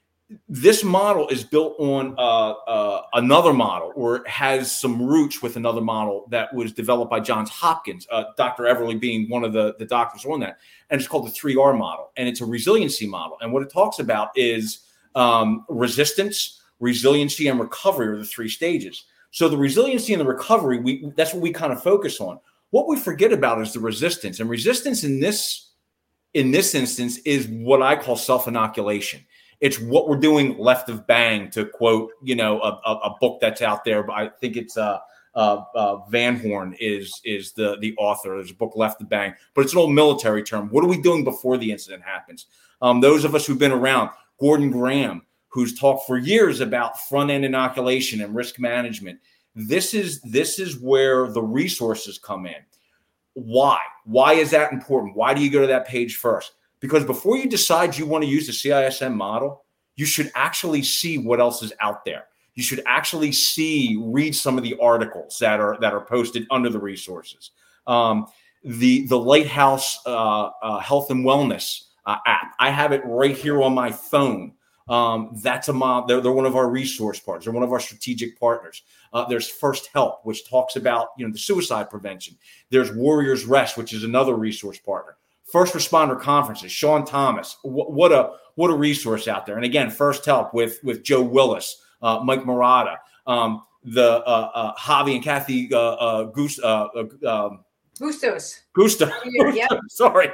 this model is built on uh, uh, another model, or it has some roots with another model that was developed by Johns Hopkins, uh, Doctor Everly being one of the, the doctors on that. And it's called the three R model. And it's a resiliency model. And what it talks about is um, resistance, resiliency, and recovery are the three stages. So the resiliency and the recovery, we that's what we kind of focus on. What we forget about is the resistance. And resistance in this, in this instance is what I call self-inoculation. It's what we're doing left of bang, to quote, you know, a, a, a book that's out there. But I think it's uh, uh, uh, Van Horn is is the the author. There's a book, Left of Bang, but it's an old military term. What are we doing before the incident happens? Um, those of us who've been around, Gordon Graham, who's talked for years about front end inoculation and risk management. This is this is where the resources come in. Why? Why is that important? Why do you go to that page first? Because before you decide you want to use the C I S M model, you should actually see what else is out there. You should actually see, read some of the articles that are that are posted under the resources. Um, the the Lighthouse uh, uh, Health and Wellness uh, app, I have it right here on my phone. Um, that's a mod. They're, they're one of our resource partners. They're one of our strategic partners. Uh, there's First Help, which talks about you know the suicide prevention. There's Warriors Rest, which is another resource partner. First responder conferences, Sean Thomas, what, what a what a resource out there. And again, First Help with with Joe Willis, uh, Mike Murata, um, the uh, uh, Javi and Kathy uh, uh, Goose, uh, uh, um, Gustos. Gusto. Yep. Sorry,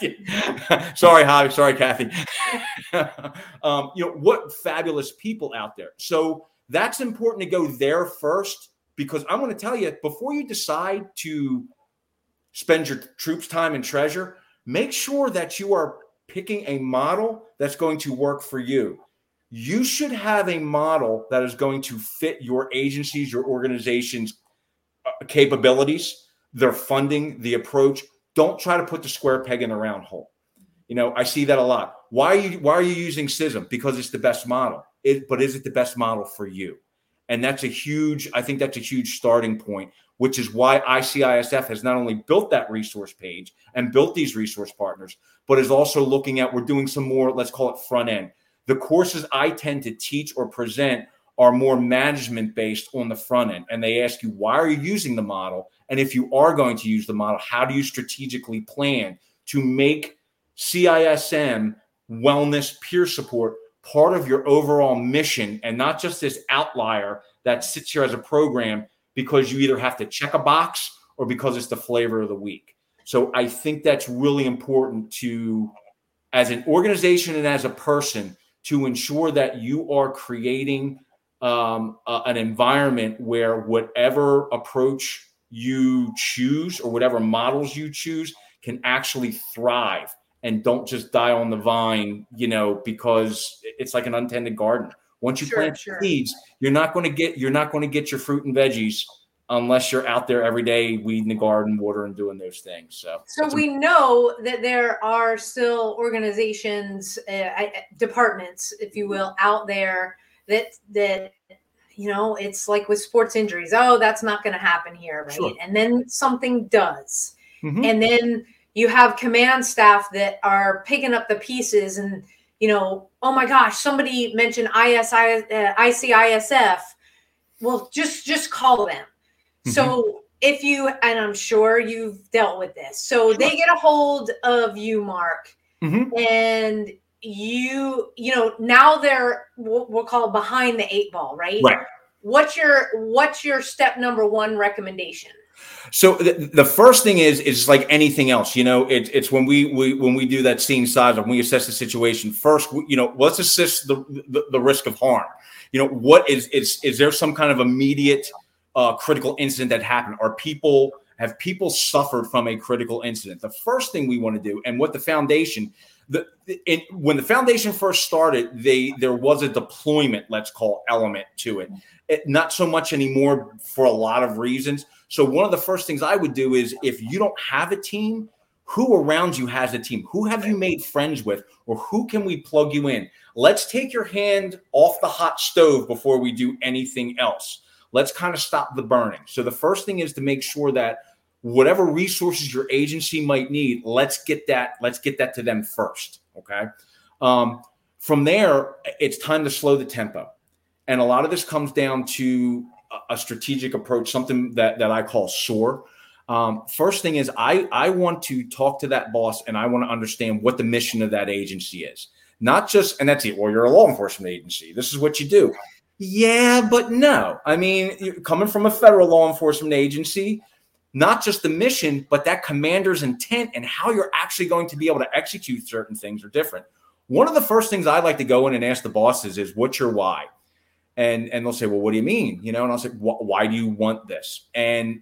sorry, Javi. Sorry, Kathy. um, you know what fabulous people out there. So that's important to go there first, because I'm going to tell you, before you decide to spend your troops' time and treasure, make sure that you are picking a model that's going to work for you. You should have a model that is going to fit your agency's, your organization's capabilities, their funding, the approach. Don't try to put the square peg in the round hole. You know, I see that a lot. Why are you why are you using C I S M? Because it's the best model. It, but is it the best model for you? And that's a huge, I think that's a huge starting point, which is why I C I S F has not only built that resource page and built these resource partners, but is also looking at, we're doing some more, let's call it front end. The courses I tend to teach or present are more management based on the front end. And they ask you, why are you using the model? And if you are going to use the model, how do you strategically plan to make C I S M, wellness, peer support part of your overall mission, and not just this outlier that sits here as a program because you either have to check a box or because it's the flavor of the week. So I think that's really important to, as an organization and as a person, to ensure that you are creating um, uh, an environment where whatever approach you choose or whatever models you choose can actually thrive and don't just die on the vine, you know, because it's like an untended garden. Once you Sure, plant sure. seeds, you're not going to get you're not going to get your fruit and veggies unless you're out there every day weeding the garden, water, and doing those things. So, So that's we know that there are still organizations, uh, I- departments, if you will, out there that that you know, it's like with sports injuries. Oh, that's not going to happen here, right? Sure. And then something does, Mhm. and then you have command staff that are picking up the pieces, and you know, oh my gosh, somebody mentioned I S I, uh, I C I S F. Well, just just call them. So if you, and I'm sure you've dealt with this, so they get a hold of you, Mark, Mhm. and you, you know, now they're, we'll, we'll call it behind the eight ball, right? Right. What's your, what's your step number one recommendation? So the, the first thing is is like anything else, you know, it, it's when we, we when we do that scene size, when we assess the situation first, we, you know, let's assess the, the the risk of harm. You know, what is is is there some kind of immediate uh, critical incident that happened? Are people Have people suffered from a critical incident? The first thing we want to do, and what the foundation, the it, when the foundation first started, they there was a deployment, let's call, element to it. It. Not so much anymore for a lot of reasons. So one of the first things I would do is, if you don't have a team, who around you has a team? Who have you made friends with? Or who can we plug you in? Let's take your hand off the hot stove before we do anything else. Let's kind of stop the burning. So the first thing is to make sure that whatever resources your agency might need, let's get that, let's get that to them first. Okay. Um, from there, it's time to slow the tempo. And a lot of this comes down to a strategic approach, something that, that I call SOAR. Um, first thing is I, I want to talk to that boss, and I want to understand what the mission of that agency is. Not just, and that's it, well, you're a law enforcement agency. This is what you do. Yeah, but no. I mean, coming from a federal law enforcement agency, not just the mission, but that commander's intent and how you're actually going to be able to execute certain things are different. One of the first things I like to go in and ask the bosses is, what's your why? And and they'll say, well, what do you mean? You know, and I'll say, why do you want this? And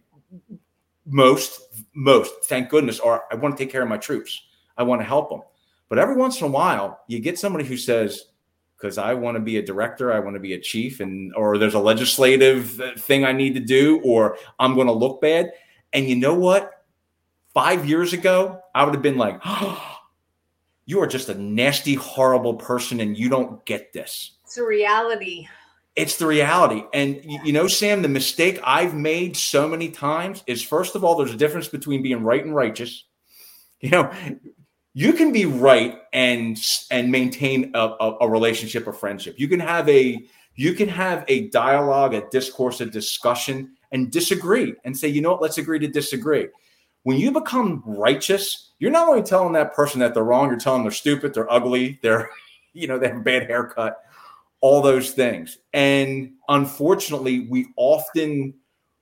most, most, thank goodness, are, I want to take care of my troops. I want to help them. But every once in a while, you get somebody who says, because I want to be a director, I want to be a chief, and or there's a legislative thing I need to do, or I'm going to look bad. And you know what? Five years ago, I would have been like, oh, you are just a nasty, horrible person, and you don't get this. It's a reality. It's the reality. And, you know, Sam, the mistake I've made so many times is, first of all, there's a difference between being right and righteous. You know, you can be right and and maintain a, a, a relationship or friendship. You can have a you can have a dialogue, a discourse, a discussion, and disagree and say, you know what, let's agree to disagree. When you become righteous, you're not only telling that person that they're wrong, you're telling them they're stupid, they're ugly, they're, you know, they have a bad haircut, all those things. And unfortunately, we often,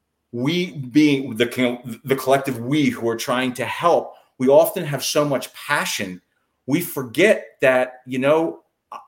we being the, the collective we who are trying to help, we often have so much passion, we forget that, you know,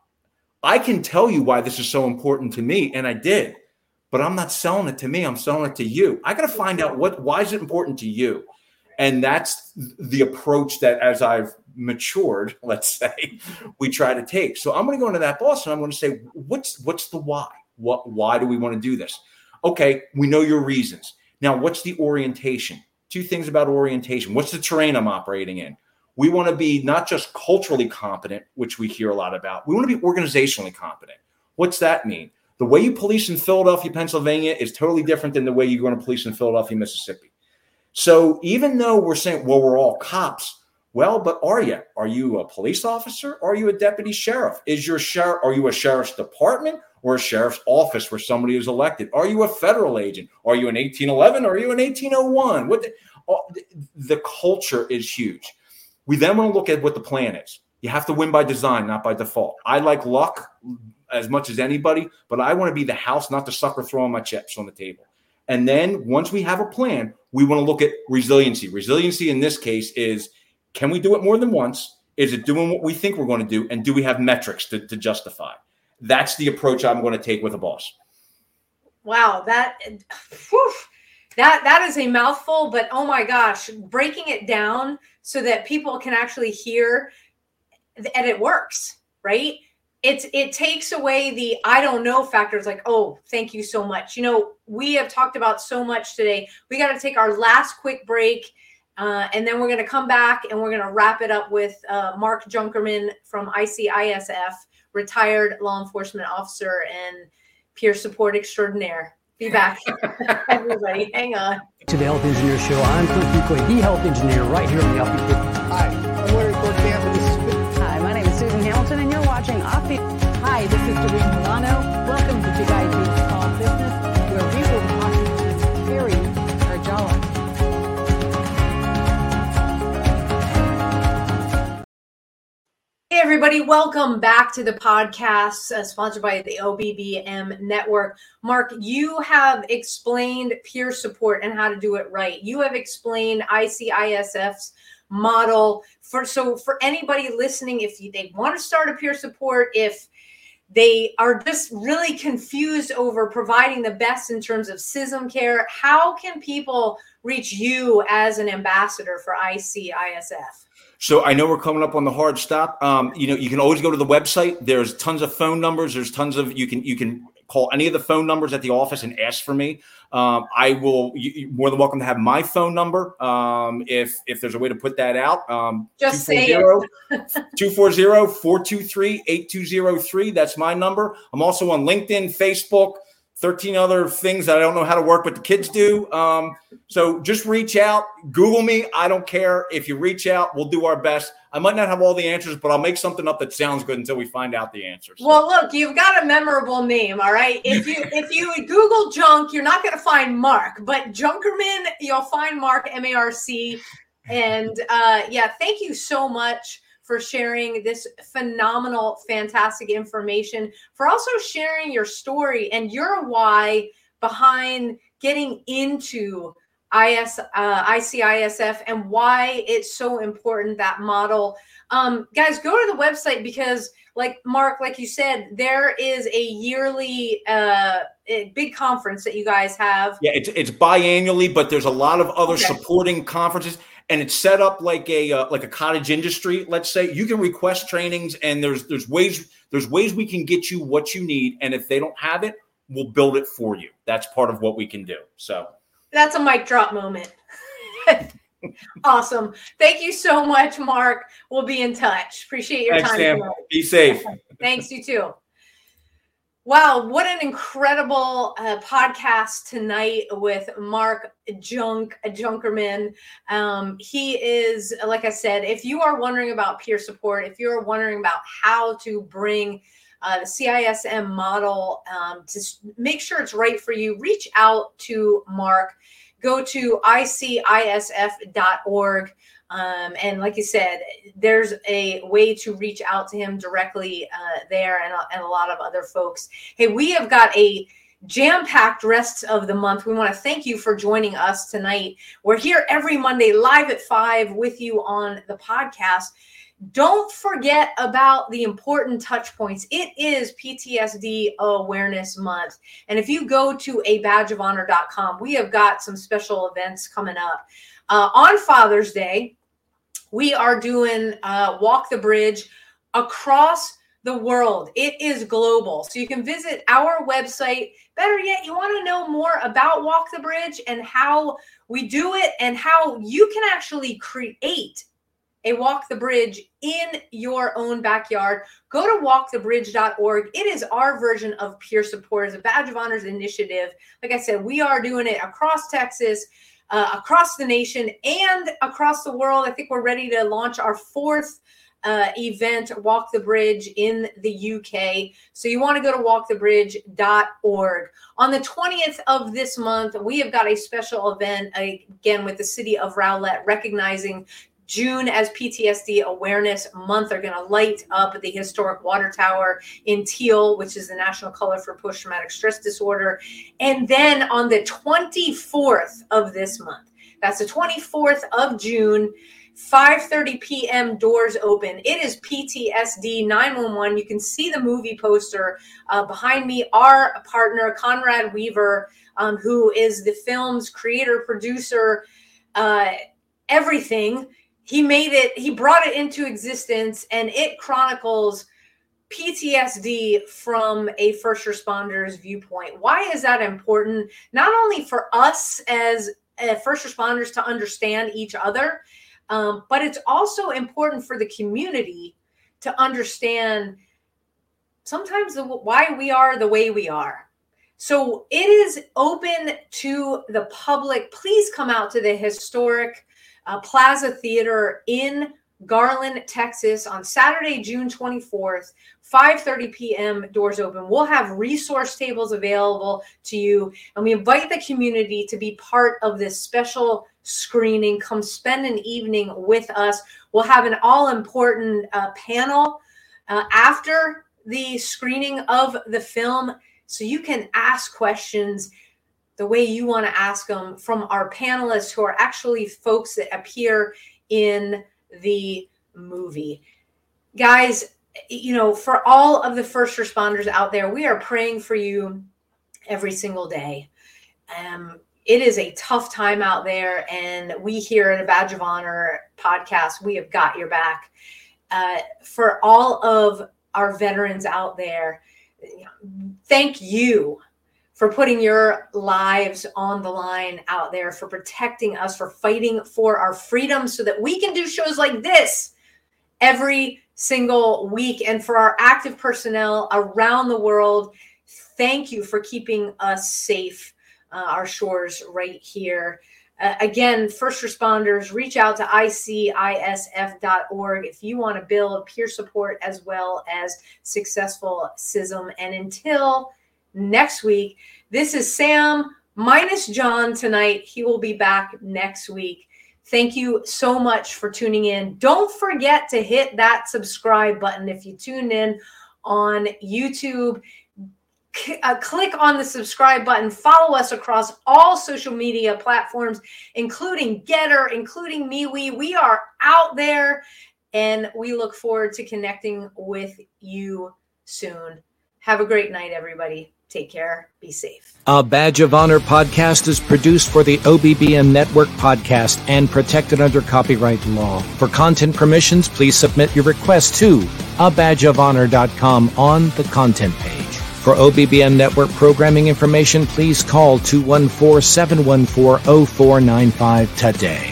I can tell you why this is so important to me, and I did, but I'm not selling it to me. I'm selling it to you. I got to find out what, why is it important to you? And that's the approach that, as I've matured, let's say, we try to take. So I'm going to go into that boss and I'm going to say, what's, what's the why? What, why do we want to do this? Okay. We know your reasons. Now, what's the orientation? Two things about orientation. What's the terrain I'm operating in? We want to be not just culturally competent, which we hear a lot about. We want to be organizationally competent. What's that mean? The way you police in Philadelphia, Pennsylvania is totally different than the way you're going to police in Philadelphia, Mississippi. So even though we're saying, well, we're all cops, well, but are you? Are you a police officer? Or are you a deputy sheriff? Is your sheriff? Are you a sheriff's department or a sheriff's office where somebody is elected? Are you a federal agent? Are you an eighteen eleven? Or are you an eighteen oh one? What the, oh, the culture is huge. We then want to look at what the plan is. You have to win by design, not by default. I like luck as much as anybody, but I want to be the house, not the sucker throwing my chips on the table. And then once we have a plan, we want to look at resiliency. Resiliency in this case is, can we do it more than once? Is it doing what we think we're going to do? And do we have metrics to, to justify? That's the approach I'm going to take with a boss. Wow, that, whew, that that is a mouthful, but oh my gosh, breaking it down so that people can actually hear and it works, right? It's, it takes away the I don't know factors like, oh, thank you so much. You know, we have talked about so much today. We got to take our last quick break, uh, and then we're going to come back and we're going to wrap it up with uh, Mark Junkerman from I C I S F, retired law enforcement officer and peer support extraordinaire. Be back. Everybody, hang on. To the Health Engineer Show, I'm Cliff Buckley, the Health Engineer, right here on the Offbeat fifty. Hi, I'm Larry Cortampa. This is Hi, my name is Susan Hamilton, and you're watching Offbeat. Hi, this is Doreen Milano. Welcome to Big Ideas Small Business, where we will be talking to Terry Arjala. Hey, everybody. Welcome back to the podcast, uh, sponsored by the O B B M Network. Mark, you have explained peer support and how to do it right. You have explained I C I S F's model. For So for anybody listening, if you, they want to start a peer support, if they are just really confused over providing the best in terms of C I S M care. How can people reach you as an ambassador for I C I S F? So I know we're coming up on the hard stop. Um, you know, you can always go to the website. There's tons of phone numbers. There's tons of, you can, you can call any of the phone numbers at the office and ask for me. Um, I will, you, you're more than welcome to have my phone number. Um, if, if there's a way to put that out, um, just say it. two four zero, four two three, eight two zero three. That's my number. I'm also on LinkedIn, Facebook, thirteen other things that I don't know how to work, but the kids do. Um, so just reach out, Google me. I don't care. If you reach out, we'll do our best. I might not have all the answers, but I'll make something up that sounds good until we find out the answers. Well, look, you've got a memorable name. All right. If you, if you Google junk, you're not going to find Mark, but Junkerman, you'll find Mark, M A R C. And uh, yeah, thank you so much for sharing this phenomenal, fantastic information, for also sharing your story and your why behind getting into I S, uh, I C I S F and why it's so important, that model. Um, guys, go to the website because, like Mark, like you said, there is a yearly uh, a big conference that you guys have. Yeah, it's it's biannually, but there's a lot of other okay. supporting conferences. And it's set up like a uh, like a cottage industry. Let's say you can request trainings, and there's there's ways there's ways we can get you what you need. And if they don't have it, we'll build it for you. That's part of what we can do. So that's a mic drop moment. Awesome. Thank you so much, Mark. We'll be in touch. Appreciate your Thanks, time. Sam. Tonight. Be safe. Thanks, you too. Wow, what an incredible uh, podcast tonight with Mark Junk, Junkerman. Um, he is, like I said, if you are wondering about peer support, if you're wondering about how to bring uh, the C I S M model um, to make sure it's right for you, reach out to Mark. Go to I C I S F dot org. Um, and like you said, there's a way to reach out to him directly uh, there and, and a lot of other folks. Hey, we have got a jam-packed rest of the month. We want to thank you for joining us tonight. We're here every Monday live at five with you on the podcast. Don't forget about the important touch points. It is P T S D Awareness Month. And if you go to a badge of honor dot com, we have got some special events coming up. Uh, on Father's Day, we are doing uh, Walk the Bridge across the world. It is global. So you can visit our website. Better yet, you want to know more about Walk the Bridge and how we do it and how you can actually create a Walk the Bridge in your own backyard. Go to walk the bridge dot org. It is our version of peer support. It's a Badge of Honors initiative. Like I said, we are doing it across Texas, Uh, across the nation and across the world. I think we're ready to launch our fourth uh, event, Walk the Bridge, in the U K. So you want to go to walk the bridge dot org. On the twentieth of this month, we have got a special event, again, with the city of Rowlett, recognizing June as P T S D Awareness Month. They're going to light up the historic water tower in teal, which is the national color for post-traumatic stress disorder. And then on the twenty-fourth of this month, that's the twenty-fourth of June, five thirty p.m. doors open. It is P T S D nine one one. You can see the movie poster uh, behind me. Our partner, Conrad Weaver, um, who is the film's creator, producer, uh, everything. He made it, he brought it into existence, and it chronicles P T S D from a first responder's viewpoint. Why is that important? Not only for us as uh, first responders to understand each other, um, but it's also important for the community to understand sometimes the, why we are the way we are. So it is open to the public. Please come out to the historic Uh, Plaza Theater in Garland, Texas on Saturday, June twenty-fourth, five thirty p.m. doors open. We'll have resource tables available to you, and we invite the community to be part of this special screening. Come spend an evening with us. We'll have an all-important uh, panel uh, after the screening of the film, so you can ask questions the way you want to ask them from our panelists, who are actually folks that appear in the movie. Guys, you know, for all of the first responders out there, we are praying for you every single day. Um, it is a tough time out there, and we here at a Badge of Honor podcast, we have got your back. Uh, for all of our veterans out there, thank you for putting your lives on the line out there, for protecting us, for fighting for our freedom so that we can do shows like this every single week. And for our active personnel around the world, thank you for keeping us safe, uh, our shores right here. Uh, again, first responders, reach out to I C I S F dot org if you want to build peer support as well as successful C I S M. And until next week, this is Sam minus John tonight. He will be back next week. Thank you so much for tuning in. Don't forget to hit that subscribe button if you tune in on YouTube. Uh, click on the subscribe button. Follow us across all social media platforms, including Getter, including MeWe. We are out there, and we look forward to connecting with you soon. Have a great night, everybody. Take care. Be safe. A Badge of Honor podcast is produced for the O B B M Network podcast and protected under copyright law. For content permissions, please submit your request to a badge of honor dot com on the content page. For O B B M Network programming information, please call two one four, seven one four, zero four nine five today.